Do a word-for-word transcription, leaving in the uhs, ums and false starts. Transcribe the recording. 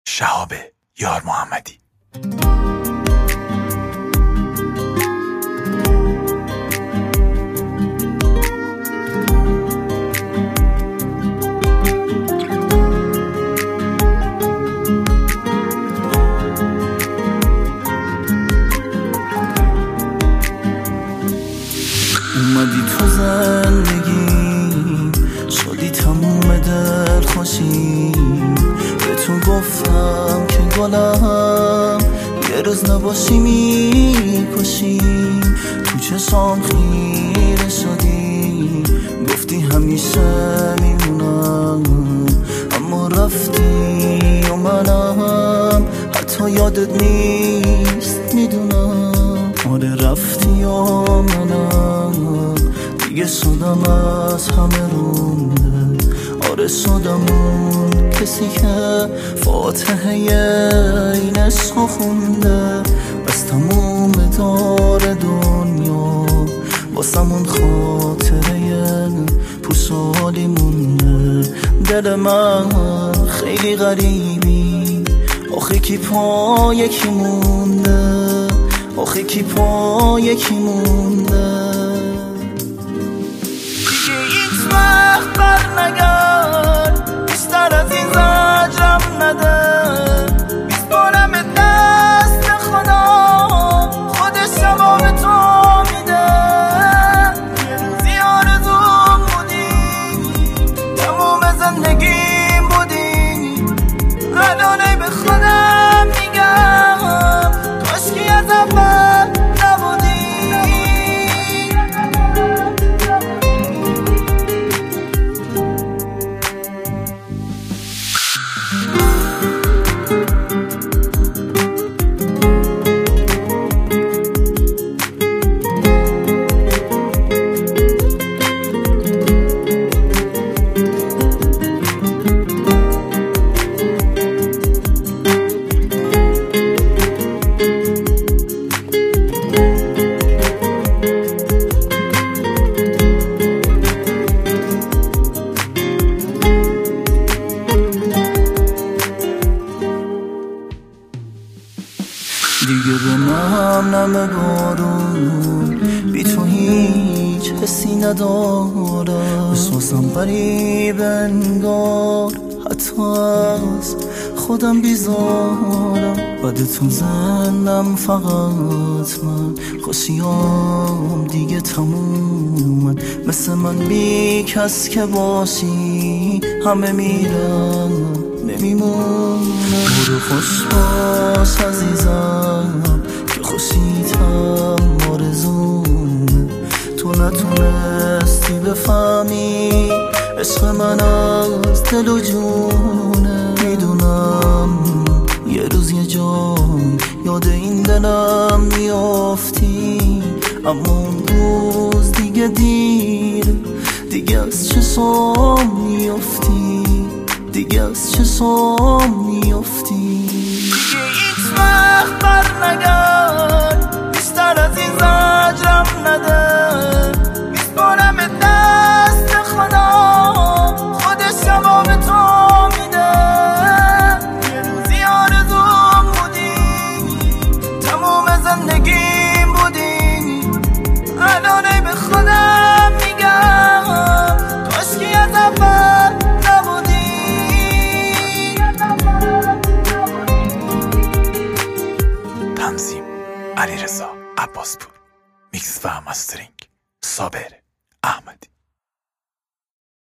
شهاب یار محمدی. اومدی تو زندگی، شدی تموم دلخوشی. به تو گفتم که گلم یه روز نباشی میکشی. تو چشام خیره شدی، گفتی همیشه میمونم، اما رفتی و منم حتی یادت نیست میدونم. آره رفتی و منم دیگه شدم از همه رونده. آره شدم اون کسی که فاتحه این عشق خونده. از تموم دار دنیا واسمون خاطره پوشالی مونده. دل من خیلی غریبی، آخه کی پا یکی مونده، آخه کی پا یکی مونده. دیگه هیچ وقت بر نگرد، بیشتر از این زجرم نده. میسپارم دست خدا، خودش جواب تو میده. یه روزی آرزوم بودی، تموم زندگیم بودی. الانه به خودم میگم کاشکی از اول نبودی. دیگه به نم نم بارون بی تو هیچ حسی ندارم. احساسم غریب انگار، حتی از خودم بیزارم. بعد تو زندم فقط من، خوشیام دیگه تمومن. مثل من بی کس که باشی، همه میرن نمیمونم. برو خوش باش عزیزم که خوشیتم آرزومه. تو نتونستی بفهمی عشق من از دل و جونه. میدونم یه روز یه جای یاد این دلم میافتی، اما اون روز دیگه دیر، دیگه از چشام میافتی، دیگه از چشام میافتی. دیگه هیچ وقت بر نگرد، بیشتر از این زجرم نده. میسپارم دست خدا، خودش جواب تو میده. یه روزی آرزوم بودی، تموم زندگیم بودی. الانه به خودم میگم کاشکی از اول نبودی. تنظیم علیرضا عباسپور، میکس و مسترینگ صابر احمدی.